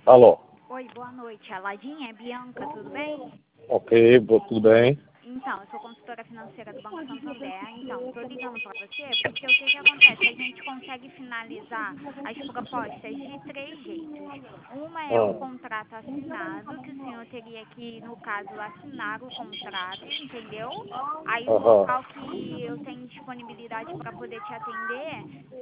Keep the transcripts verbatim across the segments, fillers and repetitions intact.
Alô? Oi, boa noite. A Ladinha, é Bianca, tudo bem? Ok, bo- tudo bem? Então, eu sou consultora financeira do Banco Santander. Então, estou ligando para você porque o que, que acontece? A gente consegue finalizar as propostas de três jeitos. Uma é o Ah, contrato assinado, que o senhor teria que, no caso, assinar o contrato, entendeu? Aí o aham, local que eu tenho disponibilidade para poder te atender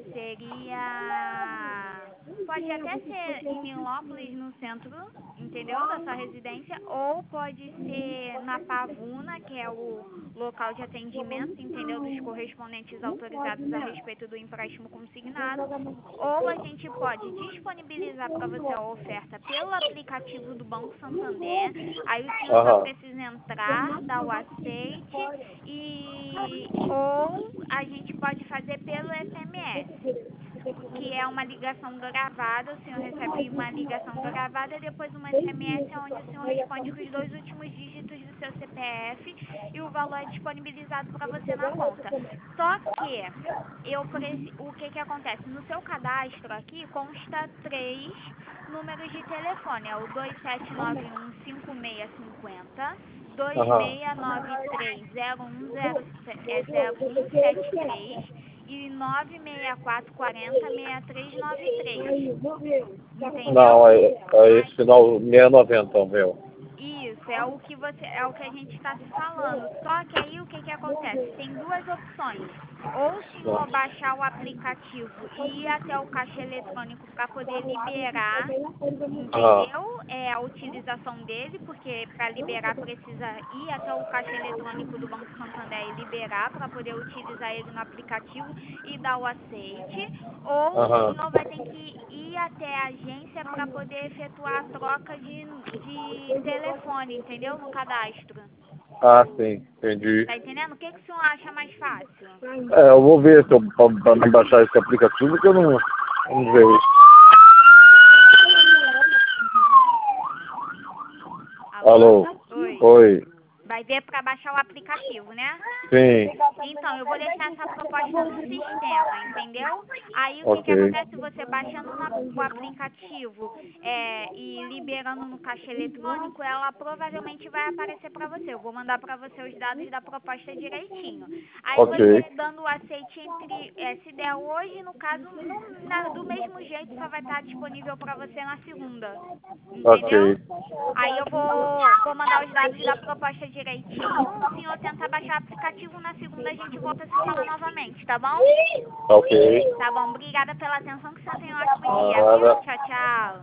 seria... Pode até ser em Nilópolis, no centro, entendeu? Da sua residência, ou pode ser na Pavuna, que é o local de atendimento, entendeu? Dos correspondentes autorizados a respeito do empréstimo consignado. Ou a gente pode disponibilizar para você a oferta pelo aplicativo do Banco Santander. Aí o senhor só aham. precisa entrar, dar o aceite e ou a gente pode fazer pelo S M S, que é uma ligação gravada. O senhor recebe uma ligação gravada e depois uma S M S onde o senhor responde com os dois últimos dígitos do seu C P F e o valor é disponibilizado para você na conta. Só que eu preci... o que que acontece? No seu cadastro aqui consta três números de telefone, é o dois sete nove um cinco seis cinco zero, dois Aham. seis nove três zero um zero um sete três e nove seis quatro quatro zero seis três nove três, Não, entendeu? é, é esse final seiscentos e noventa, o meu. Isso, é o que você, é o que a gente está se falando. Só que aí o que que acontece? Tem duas opções. Ou o senhor baixar o aplicativo e ir até o caixa eletrônico para poder liberar, Aham, entendeu? É a utilização dele, porque para liberar precisa ir até o caixa eletrônico do Banco Santander e liberar para poder utilizar ele no aplicativo e dar o aceite. Ou o aham. senhor vai ter que ir até a agência para poder efetuar a troca de, de telefone, entendeu? No cadastro. Ah, sim, entendi. Tá entendendo? O que, que o senhor acha mais fácil? É, eu vou ver se eu para me baixar esse aplicativo, que eu não, não vejo. Alô? Alô? Oi. Oi. Vai ver para baixar o aplicativo, né? Sim. Então, eu vou deixar essa proposta no sistema, entendeu? Aí o que que Ok. acontece? Você baixando no, ap- o aplicativo é, e liberando no caixa eletrônico, ela provavelmente vai aparecer para você. Eu vou mandar para você os dados da proposta direitinho. Aí Ok. você dando o aceite entre, é, se der hoje, no caso, no- na- do mesmo jeito, só vai estar disponível para você na segunda, entendeu? Ok. Aí eu vou, vou mandar os dados da proposta direitinho. O senhor tenta baixar o aplicativo, na segunda a gente volta a se falar novamente, tá bom? Ok. Tá bom, obrigada pela atenção, que o senhor tenha um ótimo dia, viu? Nada. Tchau, tchau.